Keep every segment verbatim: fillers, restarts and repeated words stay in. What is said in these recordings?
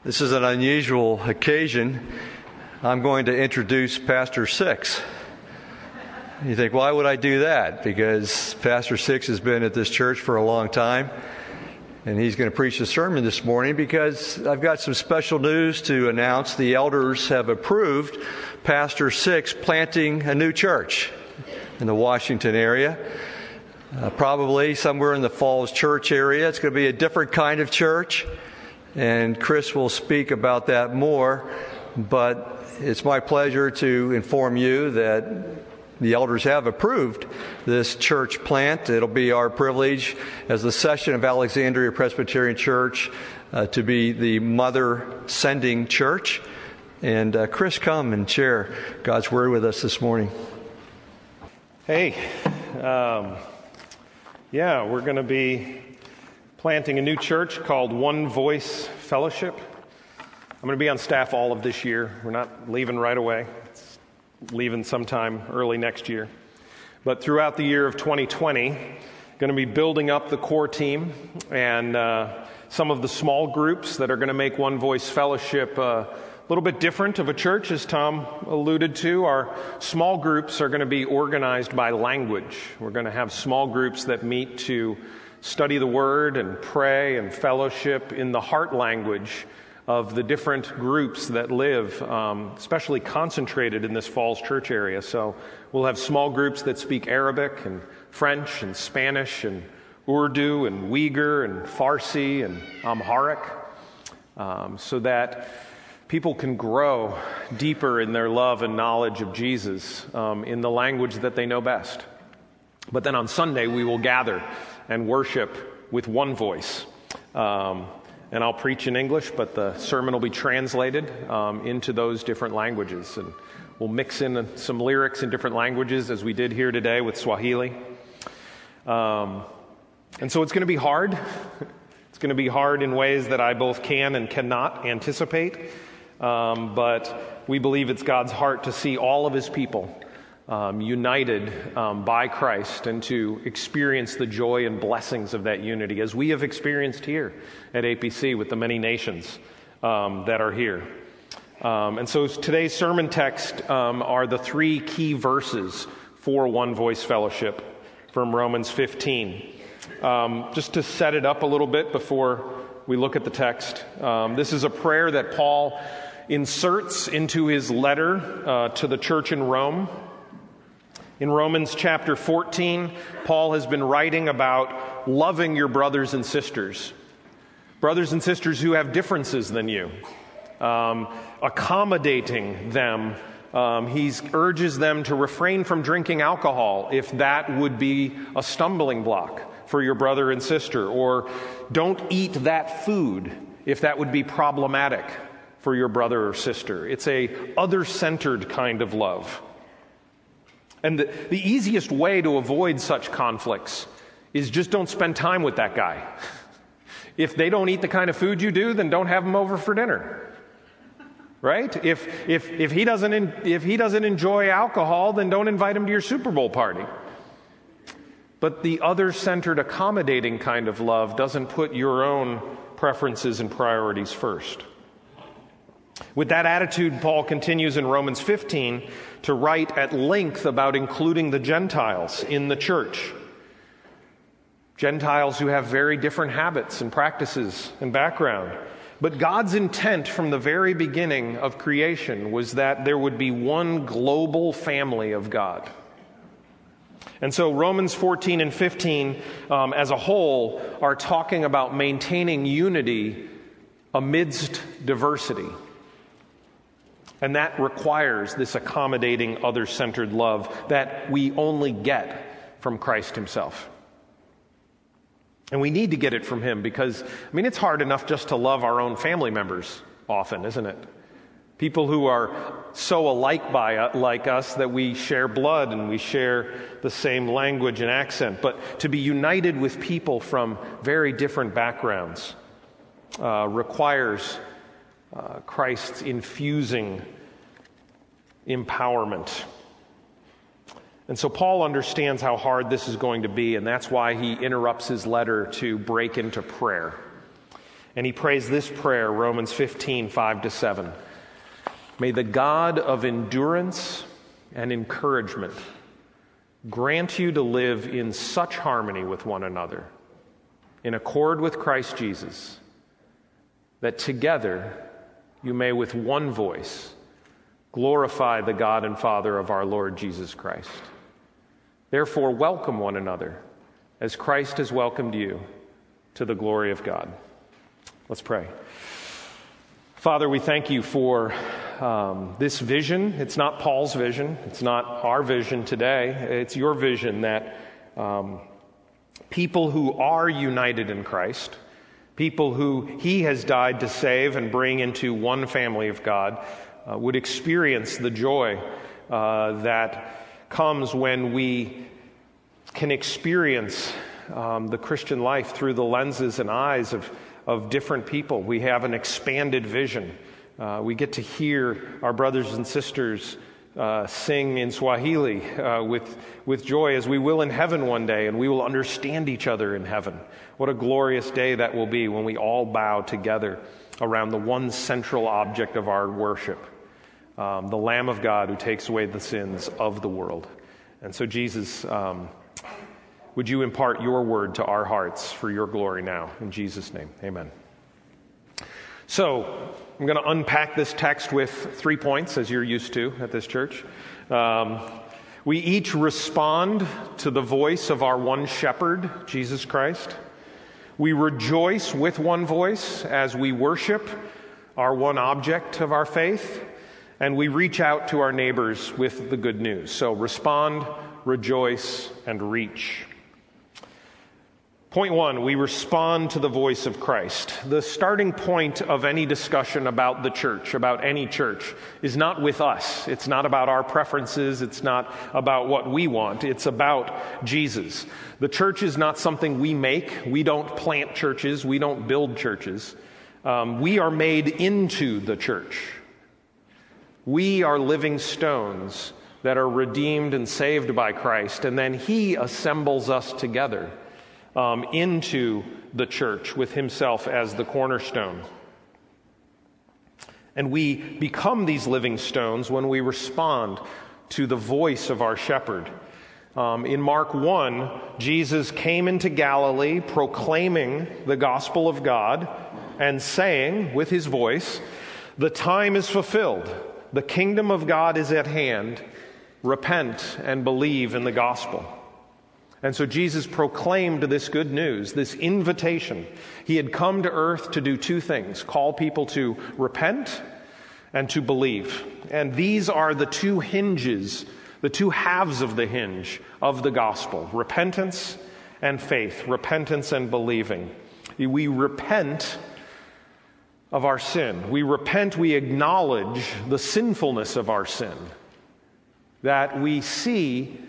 This is an unusual occasion. I'm going to introduce Pastor Six. You think, why would I do that? Because Pastor Six has been at this church for a long time, and he's going to preach a sermon this morning because I've got some special news to announce. The elders have approved Pastor Six planting a new church in the Washington area, uh, probably somewhere in the Falls Church area. It's going to be a different kind of church, and Chris will speak about that more, but it's my pleasure to inform you that the elders have approved this church plant. It'll be our privilege as the session of Alexandria Presbyterian Church uh, to be the mother sending church. And uh, Chris, come and share God's Word with us this morning. Hey, um, yeah, we're going to be planting a new church called One Voice Fellowship. I'm going to be on staff all of this year. We're not leaving right away. It's leaving sometime early next year. But throughout the year of twenty twenty, going to be building up the core team and uh, some of the small groups that are going to make One Voice Fellowship uh, a little bit different of a church, as Tom alluded to. Our small groups are going to be organized by language. We're going to have small groups that meet to study the Word and pray and fellowship in the heart language of the different groups that live, um, especially concentrated in this Falls Church area. So we'll have small groups that speak Arabic and French and Spanish and Urdu and Uyghur and Farsi and Amharic, um, so that people can grow deeper in their love and knowledge of Jesus um, in the language that they know best. But then on Sunday, we will gather and worship with one voice. Um, and I'll preach in English, but the sermon will be translated um, into those different languages. And we'll mix in some lyrics in different languages, as we did here today with Swahili. Um, and so it's going to be hard. It's going to be hard in ways that I both can and cannot anticipate. Um, but we believe it's God's heart to see all of His people Um, united um, by Christ and to experience the joy and blessings of that unity as we have experienced here at A P C with the many nations um, that are here. Um, and so today's sermon text um, are the three key verses for One Voice Fellowship from Romans fifteen. Um, just to set it up a little bit before we look at the text, um, this is a prayer that Paul inserts into his letter uh, to the church in Rome. In Romans chapter fourteen, Paul has been writing about loving your brothers and sisters, brothers and sisters who have differences than you, um, accommodating them. Um, he urges them to refrain from drinking alcohol if that would be a stumbling block for your brother and sister, or don't eat that food if that would be problematic for your brother or sister. It's a other-centered kind of love. And the, the easiest way to avoid such conflicts is just don't spend time with that guy. If they don't eat the kind of food you do, then don't have them over for dinner. Right? If if if he doesn't in, if he doesn't enjoy alcohol, then don't invite him to your Super Bowl party. But the other-centered, accommodating kind of love doesn't put your own preferences and priorities first. With that attitude, Paul continues in Romans fifteen to write at length about including the Gentiles in the church. Gentiles who have very different habits and practices and background. But God's intent from the very beginning of creation was that there would be one global family of God. And so Romans fourteen and fifteen um, as a whole are talking about maintaining unity amidst diversity. And that requires this accommodating, other-centered love that we only get from Christ Himself. And we need to get it from Him because, I mean, it's hard enough just to love our own family members often, isn't it? People who are so alike by uh, like us that we share blood and we share the same language and accent. But to be united with people from very different backgrounds uh, requires Uh, Christ's infusing empowerment. And so Paul understands how hard this is going to be, and that's why he interrupts his letter to break into prayer. And he prays this prayer, Romans fifteen, five to seven. May the God of endurance and encouragement grant you to live in such harmony with one another, in accord with Christ Jesus, that together you may with one voice glorify the God and Father of our Lord Jesus Christ. Therefore, welcome one another as Christ has welcomed you to the glory of God. Let's pray. Father, we thank you for um, this vision. It's not Paul's vision. It's not our vision today. It's your vision that um, people who are united in Christ, people who he has died to save and bring into one family of God, uh, would experience the joy uh, that comes when we can experience um, the Christian life through the lenses and eyes of, of different people. We have an expanded vision. Uh, we get to hear our brothers and sisters uh, sing in Swahili uh, with, with joy, as we will in heaven one day, and we will understand each other in heaven. What a glorious day that will be when we all bow together around the one central object of our worship, um, the Lamb of God who takes away the sins of the world. And so, Jesus, um, would you impart your word to our hearts for your glory now? In Jesus' name, amen. So, I'm going to unpack this text with three points, as you're used to at this church. Um, we each respond to the voice of our one shepherd, Jesus Christ. We rejoice with one voice as we worship our one object of our faith. And we reach out to our neighbors with the good news. So respond, rejoice, and reach. Point one, we respond to the voice of Christ. The starting point of any discussion about the church, about any church, is not with us. It's not about our preferences. It's not about what we want. It's about Jesus. The church is not something we make. We don't plant churches. We don't build churches. Um, we are made into the church. We are living stones that are redeemed and saved by Christ, and then he assembles us together Um, into the church with himself as the cornerstone. And we become these living stones when we respond to the voice of our shepherd. Um, in Mark one, Jesus came into Galilee proclaiming the gospel of God and saying with his voice, "The time is fulfilled. The kingdom of God is at hand. Repent and believe in the gospel." And so Jesus proclaimed this good news, this invitation. He had come to earth to do two things: call people to repent and to believe. And these are the two hinges, the two halves of the hinge of the gospel: repentance and faith, repentance and believing. We repent of our sin. We repent, we acknowledge the sinfulness of our sin, that we see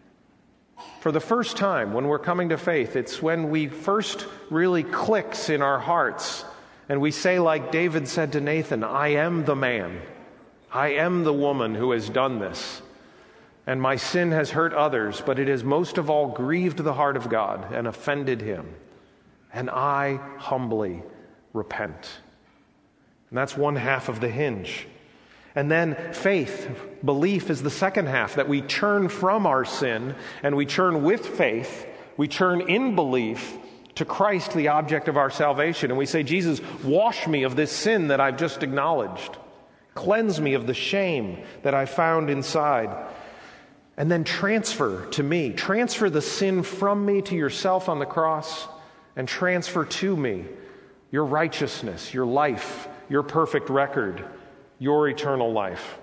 for the first time when we're coming to faith. It's when we first really clicks in our hearts and we say, like David said to Nathan, "I am the man, I am the woman who has done this, and my sin has hurt others, but it has most of all grieved the heart of God and offended him, and I humbly repent." And that's one half of the hinge. And then faith, belief, is the second half, that we turn from our sin and we turn with faith, we turn in belief to Christ, the object of our salvation. And we say, "Jesus, wash me of this sin that I've just acknowledged. Cleanse me of the shame that I found inside. And then transfer to me, transfer the sin from me to yourself on the cross, and transfer to me your righteousness, your life, your perfect record, your eternal life."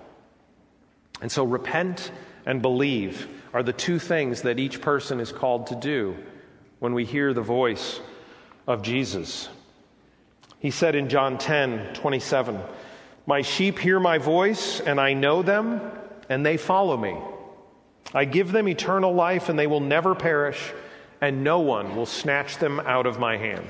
And so repent and believe are the two things that each person is called to do when we hear the voice of Jesus. He said in John ten twenty-seven, "My sheep hear my voice, and I know them, and they follow me. I give them eternal life, and they will never perish, and no one will snatch them out of my hand."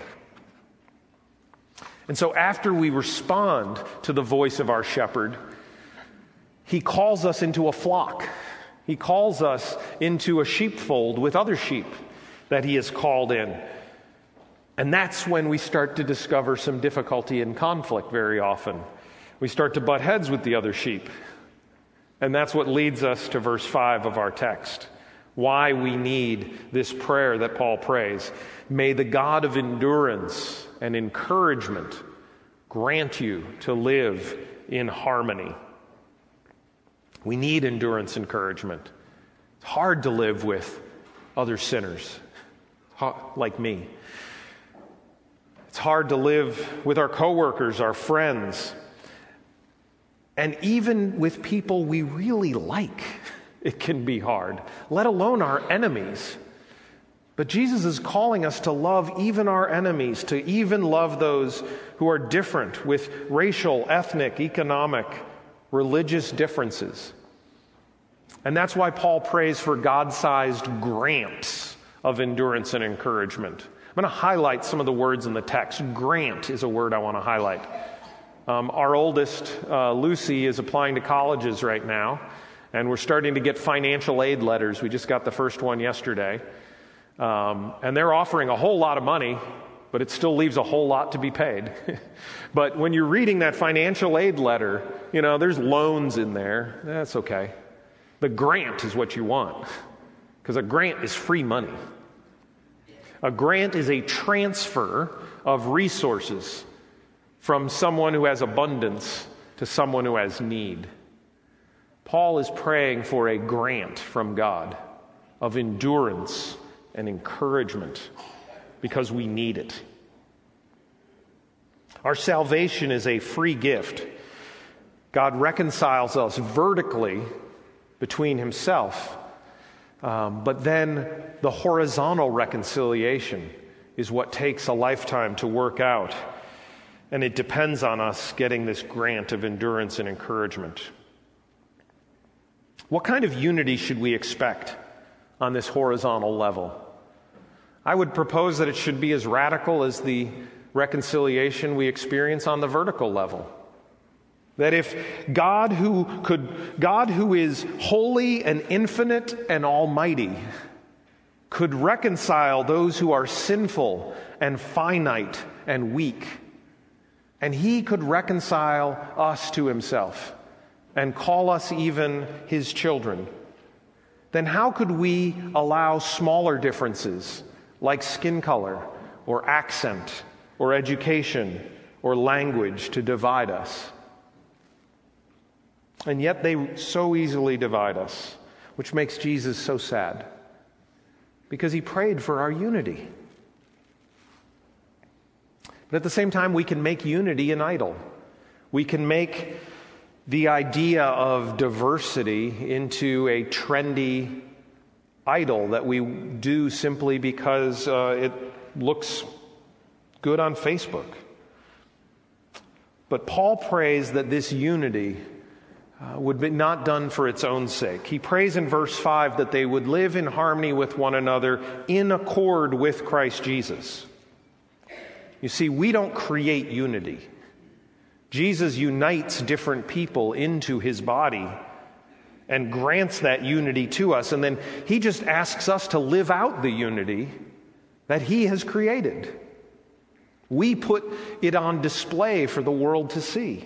And so after we respond to the voice of our shepherd, he calls us into a flock. He calls us into a sheepfold with other sheep that he has called in. And that's when we start to discover some difficulty and conflict very often. We start to butt heads with the other sheep. And that's what leads us to verse five of our text. Why we need this prayer that Paul prays. May the God of endurance and encouragement grant you to live in harmony. We need endurance encouragement. It's hard to live with other sinners like me. It's hard to live with our coworkers, our friends, and even with people we really like. It can be hard, let alone our enemies. But Jesus is calling us to love even our enemies, to even love those who are different with racial, ethnic, economic, religious differences. And that's why Paul prays for God-sized grants of endurance and encouragement. I'm going to highlight some of the words in the text. Grant is a word I want to highlight. Um, our oldest, uh, Lucy, is applying to colleges right now, and we're starting to get financial aid letters. We just got the first one yesterday. Um, and they're offering a whole lot of money, but it still leaves a whole lot to be paid. But when you're reading that financial aid letter, you know, there's loans in there. That's okay. The grant is what you want, because a grant is free money. A grant is a transfer of resources from someone who has abundance to someone who has need. Paul is praying for a grant from God of endurance and encouragement because we need it. Our salvation is a free gift. God reconciles us vertically between himself, um, but then the horizontal reconciliation is what takes a lifetime to work out, and it depends on us getting this grant of endurance and encouragement. What kind of unity should we expect on this horizontal level? I would propose that it should be as radical as the reconciliation we experience on the vertical level. That if God who could, God who is holy and infinite and almighty could reconcile those who are sinful and finite and weak, and he could reconcile us to himself and call us even his children, then how could we allow smaller differences like skin color or accent or education or language to divide us? And yet they so easily divide us, which makes Jesus so sad, because he prayed for our unity. But at the same time, we can make unity an idol. We can make the idea of diversity into a trendy idol that we do simply because uh, it looks good on Facebook. But Paul prays that this unity uh, would be not done for its own sake. He prays in verse five that they would live in harmony with one another in accord with Christ Jesus. You see, we don't create unity. Jesus unites different people into his body and grants that unity to us, and then he just asks us to live out the unity that he has created. We put it on display for the world to see.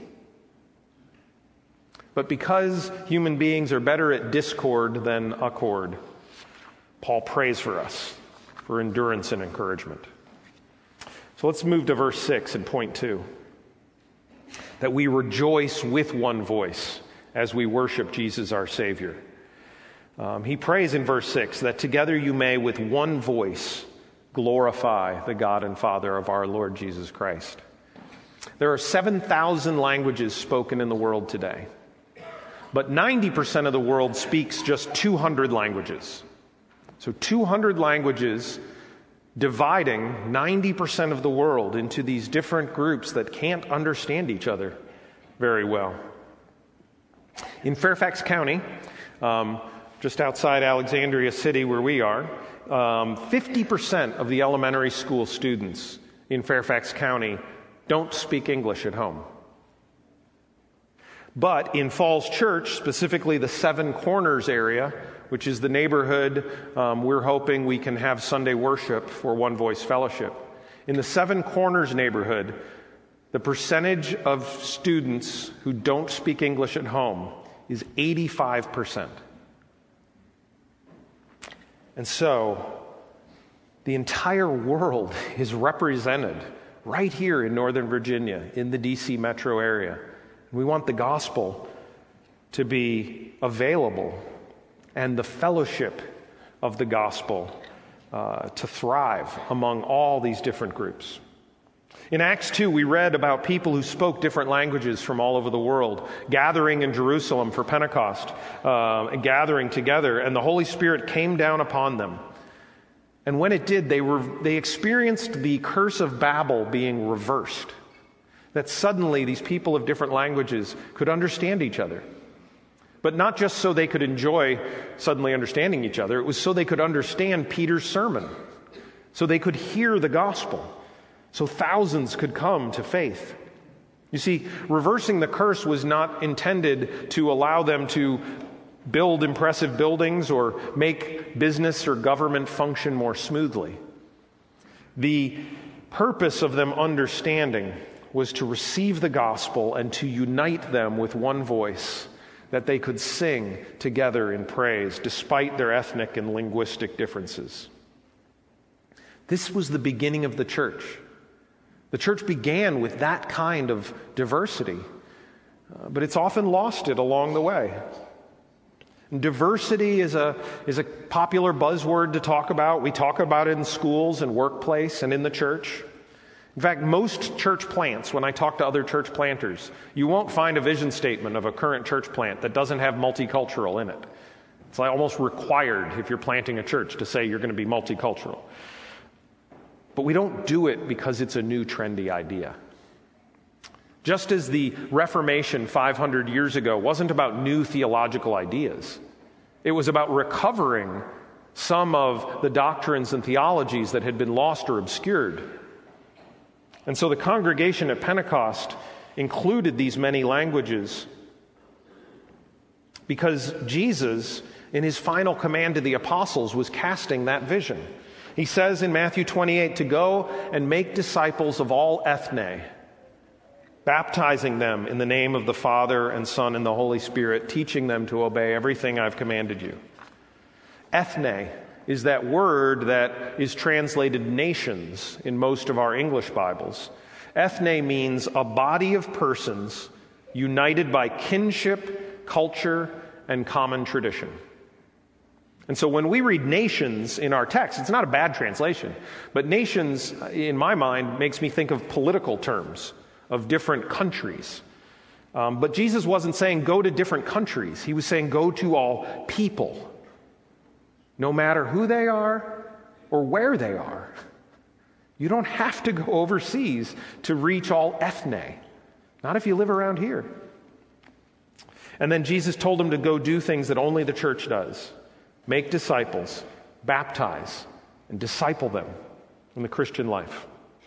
But because human beings are better at discord than accord, Paul prays for us for endurance and encouragement. So let's move to verse six and point two. That we rejoice with one voice as we worship Jesus our Savior. Um, he prays in verse six that together you may with one voice glorify the God and Father of our Lord Jesus Christ. There are seven thousand languages spoken in the world today, but ninety percent of the world speaks just two hundred languages. So two hundred languages dividing ninety percent of the world into these different groups that can't understand each other very well. In Fairfax County, um, just outside Alexandria City where we are, um, fifty percent of the elementary school students in Fairfax County don't speak English at home. But in Falls Church, specifically the Seven Corners area, which is the neighborhood um, we're hoping we can have Sunday worship for One Voice Fellowship. In the Seven Corners neighborhood, the percentage of students who don't speak English at home is eighty-five percent. And so, the entire world is represented right here in Northern Virginia, in the D C metro area. We want the gospel to be available and the fellowship of the gospel uh, to thrive among all these different groups. In Acts two, we read about people who spoke different languages from all over the world, gathering in Jerusalem for Pentecost, uh, and gathering together, and the Holy Spirit came down upon them. And when it did, they were they experienced the curse of Babel being reversed, that suddenly these people of different languages could understand each other. But not just so they could enjoy suddenly understanding each other, it was so they could understand Peter's sermon, so they could hear the gospel, so thousands could come to faith. You see, reversing the curse was not intended to allow them to build impressive buildings or make business or government function more smoothly. The purpose of them understanding was to receive the gospel and to unite them with one voice, that they could sing together in praise despite their ethnic and linguistic differences. This was the beginning of the church. The church began with that kind of diversity, uh, but it's often lost it along the way. And diversity is a is a popular buzzword to talk about. We talk about it in schools and workplace and in the church. In fact, most church plants, when I talk to other church planters, you won't find a vision statement of a current church plant that doesn't have multicultural in it. It's like almost required if you're planting a church to say you're going to be multicultural. But we don't do it because it's a new trendy idea. Just as the Reformation five hundred years ago wasn't about new theological ideas, it was about recovering some of the doctrines and theologies that had been lost or obscured. And so the congregation at Pentecost included these many languages because Jesus, in his final command to the apostles, was casting that vision. He says in Matthew twenty-eight to go and make disciples of all ethne, baptizing them in the name of the Father and Son and the Holy Spirit, teaching them to obey everything I've commanded you. Ethne is that word that is translated nations in most of our English Bibles. Ethne means a body of persons united by kinship, culture, and common tradition. And so when we read nations in our text, it's not a bad translation, but nations, in my mind, makes me think of political terms, of different countries. Um, but Jesus wasn't saying go to different countries. He was saying go to all people, no matter who they are or where they are. You don't have to go overseas to reach all ethne, not if you live around here. And then Jesus told them to go do things that only the church does. Make disciples, baptize, and disciple them in the Christian life.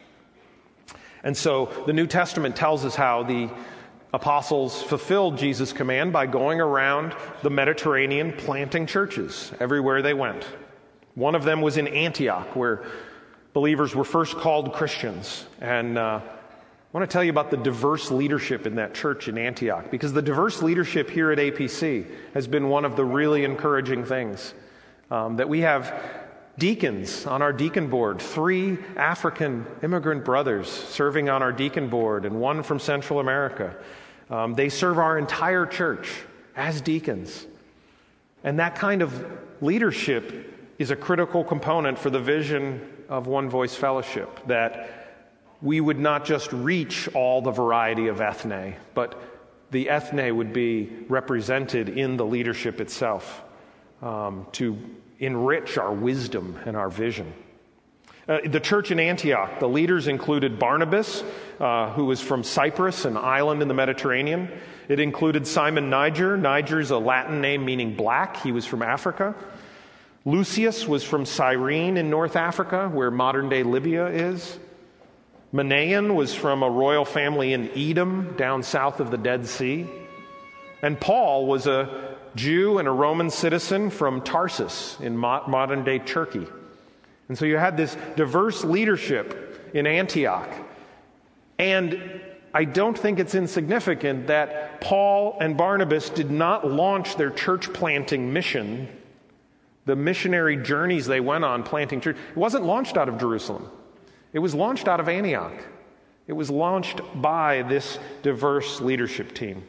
And so the New Testament tells us how the apostles fulfilled Jesus' command by going around the Mediterranean planting churches everywhere they went. One of them was in Antioch, where believers were first called Christians. And uh, I want to tell you about the diverse leadership in that church in Antioch, because the diverse leadership here at A P C has been one of the really encouraging things. Um, that we have deacons on our deacon board, three African immigrant brothers serving on our deacon board, and one from Central America. Um, they serve our entire church as deacons. And that kind of leadership is a critical component for the vision of One Voice Fellowship, that we would not just reach all the variety of ethne, but the ethne would be represented in the leadership itself um, to enrich our wisdom and our vision. Uh, the church in Antioch, the leaders included Barnabas, uh, who was from Cyprus, an island in the Mediterranean. It included Simon Niger. Niger is a Latin name meaning black. He was from Africa. Lucius was from Cyrene in North Africa, where modern-day Libya is. Manaen was from a royal family in Edom, down south of the Dead Sea. And Paul was a Jew and a Roman citizen from Tarsus in mo- modern-day Turkey. And so you had this diverse leadership in Antioch. And I don't think it's insignificant that Paul and Barnabas did not launch their church planting mission, the missionary journeys they went on planting church. It wasn't launched out of Jerusalem. It was launched out of Antioch. It was launched by this diverse leadership team.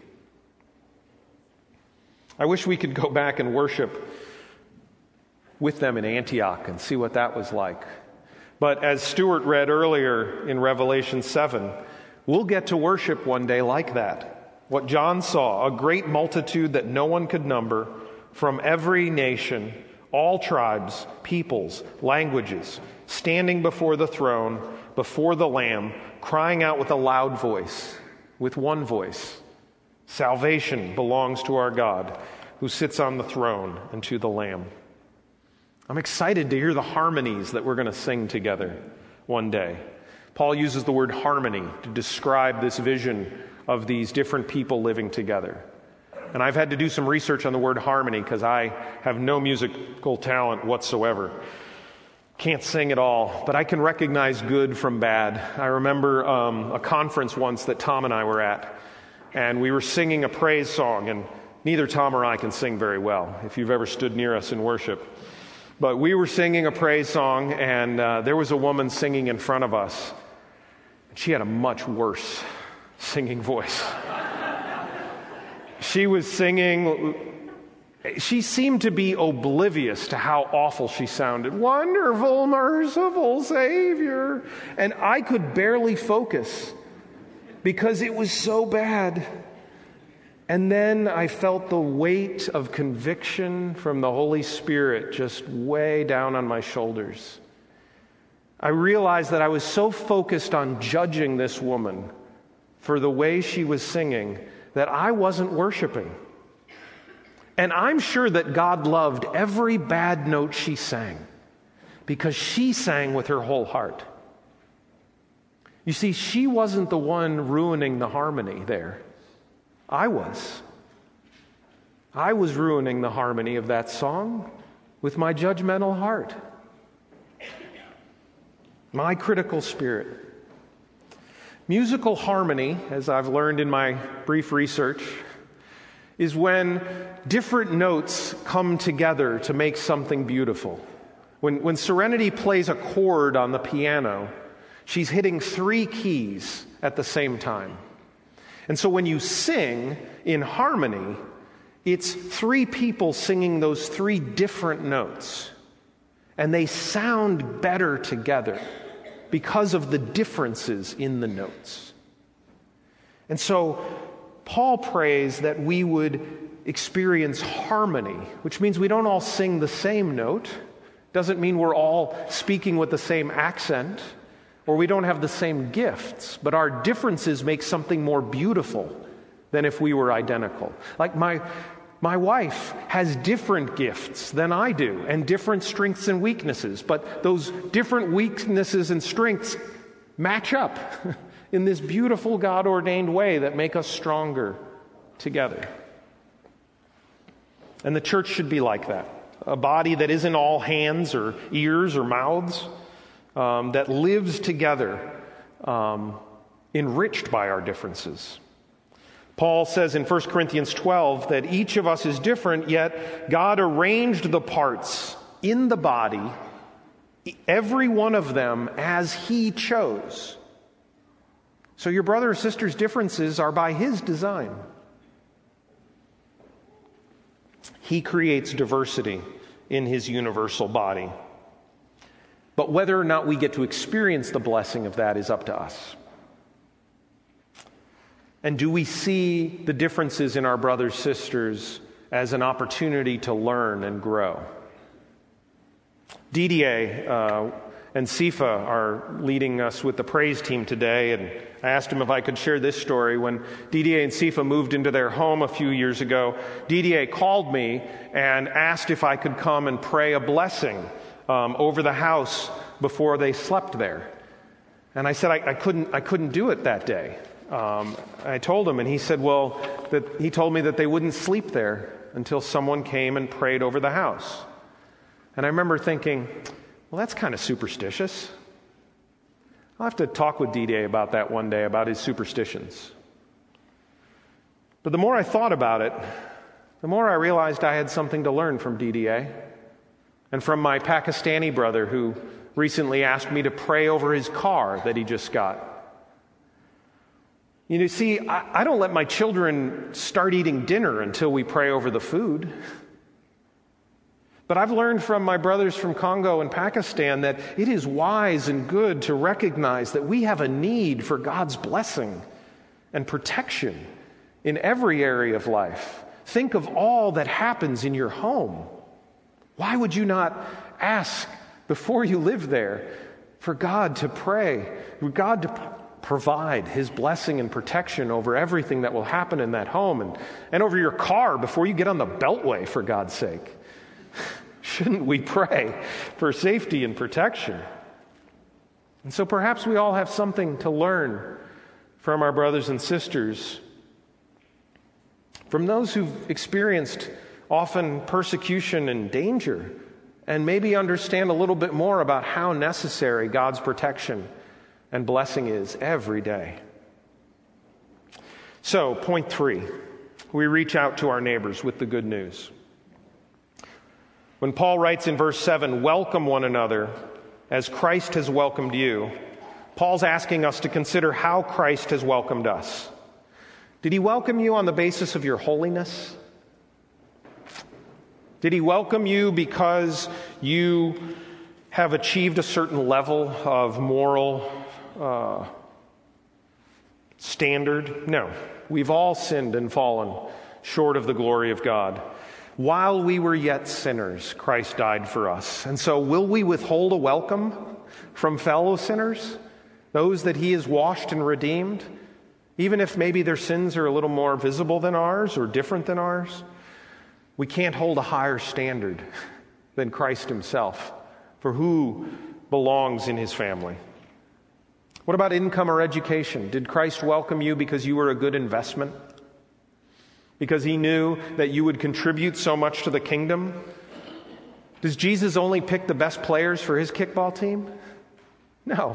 I wish we could go back and worship with them in Antioch and see what that was like. But as Stuart read earlier in Revelation seven, we'll get to worship one day like that. What John saw, a great multitude that no one could number, from every nation, all tribes, peoples, languages, standing before the throne, before the Lamb, crying out with a loud voice, with one voice, "Salvation belongs to our God, who sits on the throne, and to the Lamb." I'm excited to hear the harmonies that we're going to sing together one day. Paul uses the word harmony to describe this vision of these different people living together. And I've had to do some research on the word harmony because I have no musical talent whatsoever. Can't sing at all, but I can recognize good from bad. I remember um, a conference once that Tom and I were at, and we were singing a praise song, and neither Tom or I can sing very well, if you've ever stood near us in worship. But we were singing a praise song, and uh, there was a woman singing in front of us. She had a much worse singing voice. She was singing, she seemed to be oblivious to how awful she sounded. Wonderful, merciful Savior. And I could barely focus because it was so bad. And then I felt the weight of conviction from the Holy Spirit just way down on my shoulders. I realized that I was so focused on judging this woman for the way she was singing that I wasn't worshiping. And I'm sure that God loved every bad note she sang because she sang with her whole heart. You see, she wasn't the one ruining the harmony there. I was. I was ruining the harmony of that song with my judgmental heart, my critical spirit. Musical harmony, as I've learned in my brief research, is when different notes come together to make something beautiful. When, when Serenity plays a chord on the piano, she's hitting three keys at the same time. And so when you sing in harmony, it's three people singing those three different notes. And they sound better together because of the differences in the notes. And so Paul prays that we would experience harmony, which means we don't all sing the same note. Doesn't mean we're all speaking with the same accent, or we don't have the same gifts, but our differences make something more beautiful than if we were identical. Like my my wife has different gifts than I do, and different strengths and weaknesses, but those different weaknesses and strengths match up in this beautiful God-ordained way that make us stronger together. And the church should be like that. A body that isn't all hands or ears or mouths, um, that lives together, um, enriched by our differences. Paul says in First Corinthians twelve that each of us is different, yet God arranged the parts in the body, every one of them as He chose. So your brother or sister's differences are by His design. He creates diversity in His universal body. But whether or not we get to experience the blessing of that is up to us. And do we see the differences in our brothers and sisters as an opportunity to learn and grow? Didier uh, and Sifa are leading us with the praise team today, and I asked him if I could share this story. When Didier and Sifa moved into their home a few years ago, Didier called me and asked if I could come and pray a blessing um, over the house before they slept there. And I said I, I couldn't. I couldn't do it that day. Um, I told him, and he said, well, that he told me that they wouldn't sleep there until someone came and prayed over the house. And I remember thinking, well, that's kind of superstitious. I'll have to talk with D D A about that one day, about his superstitions. But the more I thought about it, the more I realized I had something to learn from D D A and from my Pakistani brother who recently asked me to pray over his car that he just got. You know, see, I, I don't let my children start eating dinner until we pray over the food. But I've learned from my brothers from Congo and Pakistan that it is wise and good to recognize that we have a need for God's blessing and protection in every area of life. Think of all that happens in your home. Why would you not ask before you live there for God to pray, for God to provide His blessing and protection over everything that will happen in that home and, and over your car before you get on the beltway, for God's sake? Shouldn't we pray for safety and protection? And so perhaps we all have something to learn from our brothers and sisters, from those who've experienced often persecution and danger, and maybe understand a little bit more about how necessary God's protection and blessing is every day. So, point three, we reach out to our neighbors with the good news. When Paul writes in verse seven, welcome one another as Christ has welcomed you, Paul's asking us to consider how Christ has welcomed us. Did he welcome you on the basis of your holiness? Did he welcome you because you have achieved a certain level of moral uh, standard? No. We've all sinned and fallen short of the glory of God. While we were yet sinners, Christ died for us. And so will we withhold a welcome from fellow sinners, those that he has washed and redeemed, even if maybe their sins are a little more visible than ours or different than ours? We can't hold a higher standard than Christ himself for who belongs in his family. What about income or education? Did Christ welcome you because you were a good investment? Because he knew that you would contribute so much to the kingdom? Does Jesus only pick the best players for his kickball team? No.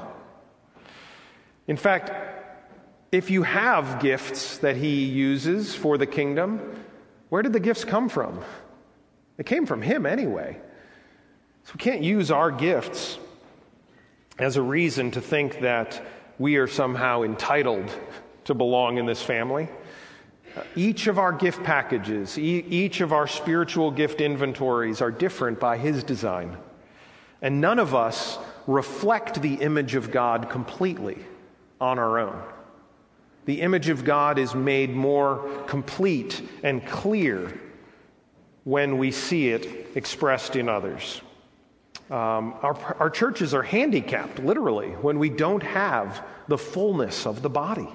In fact, if you have gifts that he uses for the kingdom, where did the gifts come from? They came from him anyway. So we can't use our gifts as a reason to think that we are somehow entitled to belong in this family. Each of our gift packages, e- each of our spiritual gift inventories are different by his design. And none of us reflect the image of God completely on our own. The image of God is made more complete and clear when we see it expressed in others. Um, our, our churches are handicapped, literally, when we don't have the fullness of the body.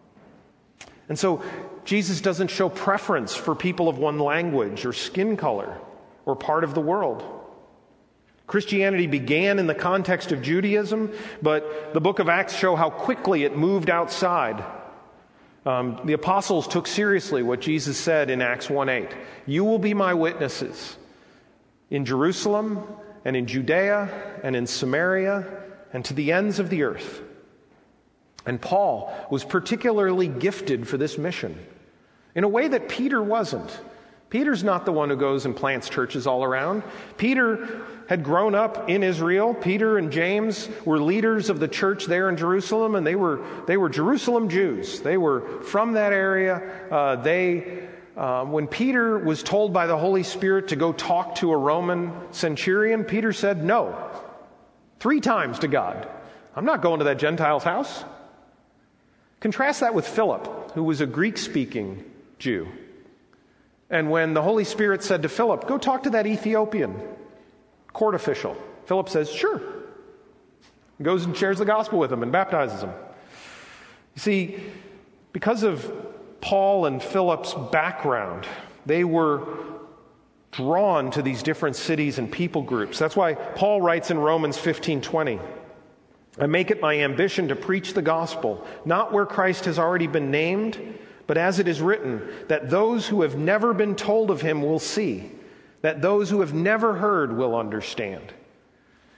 And so Jesus doesn't show preference for people of one language or skin color or part of the world. Christianity began in the context of Judaism, but the book of Acts show how quickly it moved outside. Um, the apostles took seriously what Jesus said in Acts one eight. You will be my witnesses in Jerusalem and in Judea and in Samaria and to the ends of the earth. And Paul was particularly gifted for this mission in a way that Peter wasn't. Peter's not the one who goes and plants churches all around. Peter had grown up in Israel. Peter and James were leaders of the church there in Jerusalem, and they were they were Jerusalem Jews. They were from that area. Uh, they, uh, when Peter was told by the Holy Spirit to go talk to a Roman centurion, Peter said no, three times to God. I'm not going to that Gentile's house. Contrast that with Philip, who was a Greek-speaking Jew. And when the Holy Spirit said to Philip, go talk to that Ethiopian court official, Philip says, sure. He goes and shares the gospel with him and baptizes him. You see, because of Paul and Philip's background, they were drawn to these different cities and people groups. That's why Paul writes in Romans fifteen twenty, I make it my ambition to preach the gospel, not where Christ has already been named, but as it is written, that those who have never been told of him will see, that those who have never heard will understand.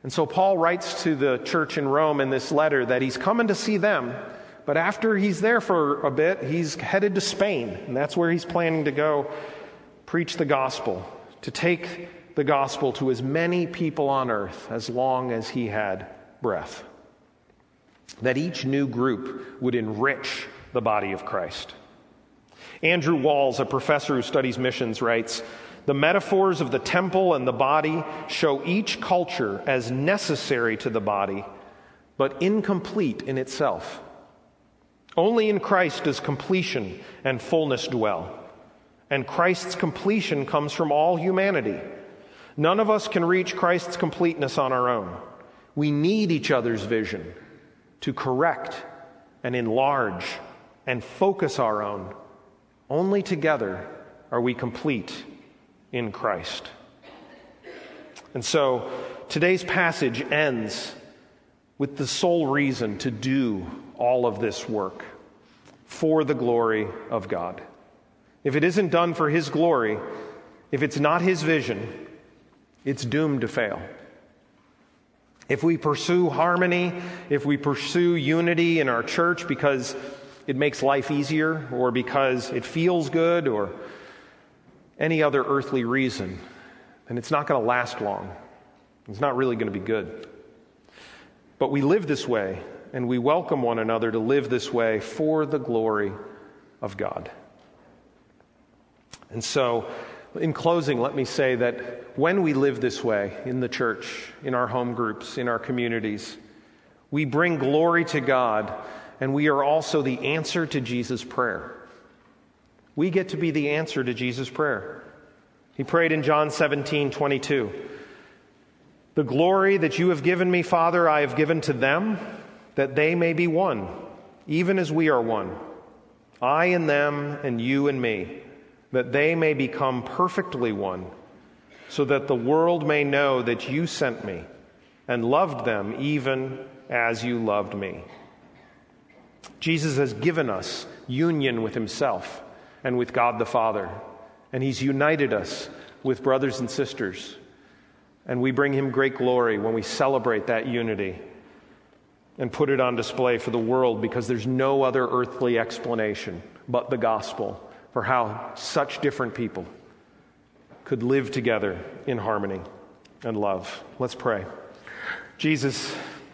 And so Paul writes to the church in Rome in this letter that he's coming to see them, but after he's there for a bit, he's headed to Spain, and that's where he's planning to go preach the gospel, to take the gospel to as many people on earth as long as he had breath. That each new group would enrich the body of Christ. Andrew Walls, a professor who studies missions, writes, "The metaphors of the temple and the body show each culture as necessary to the body, but incomplete in itself. Only in Christ does completion and fullness dwell, and Christ's completion comes from all humanity. None of us can reach Christ's completeness on our own. We need each other's vision to correct and enlarge and focus our own. Only together are we complete in Christ." And so today's passage ends with the sole reason to do all of this work for the glory of God. If it isn't done for His glory, if it's not His vision, it's doomed to fail. If we pursue harmony, if we pursue unity in our church because it makes life easier or because it feels good or any other earthly reason, then it's not going to last long. It's not really going to be good. But we live this way, and we welcome one another to live this way for the glory of God. And so, in closing, let me say that when we live this way in the church, in our home groups, in our communities, we bring glory to God, and we are also the answer to Jesus' prayer. We get to be the answer to Jesus' prayer. He prayed in John seventeen twenty-two, "The glory that you have given me, Father, I have given to them, that they may be one, even as we are one. I in them and you in me, that they may become perfectly one, so that the world may know that you sent me and loved them even as you loved me." Jesus has given us union with Himself and with God the Father, and He's united us with brothers and sisters, and we bring Him great glory when we celebrate that unity and put it on display for the world, because there's no other earthly explanation but the gospel for how such different people could live together in harmony and love. Let's pray. Jesus,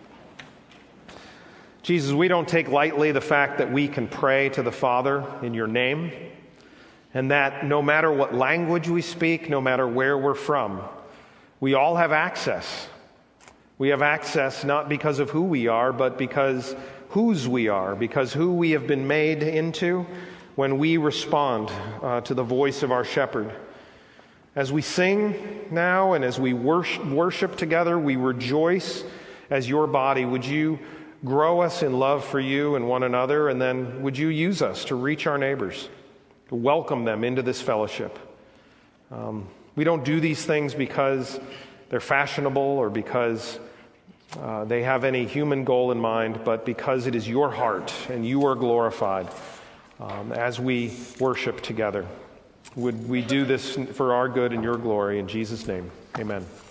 Jesus, we don't take lightly the fact that we can pray to the Father in your name, and that no matter what language we speak, no matter where we're from, we all have access. We have access not because of who we are, but because whose we are, because who we have been made into when we respond uh, to the voice of our shepherd. As we sing now and as we worship, worship together, we rejoice as your body. Would you grow us in love for you and one another, and then would you use us to reach our neighbors, to welcome them into this fellowship. Um, we don't do these things because they're fashionable or because uh, they have any human goal in mind, but because it is your heart and you are glorified um, as we worship together. Would we do this for our good and your glory? In Jesus' name, amen.